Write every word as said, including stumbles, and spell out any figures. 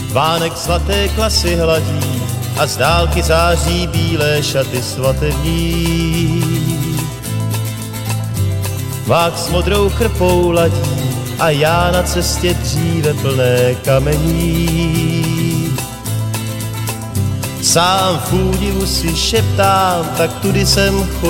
Vánek zlaté klasy hladí a z dálky září bílé šaty svatební. Vák s modrou chrpou ladí a já na cestě dříve plné kamení. Sám v údivu si šeptám, tak tudy jsem chodil.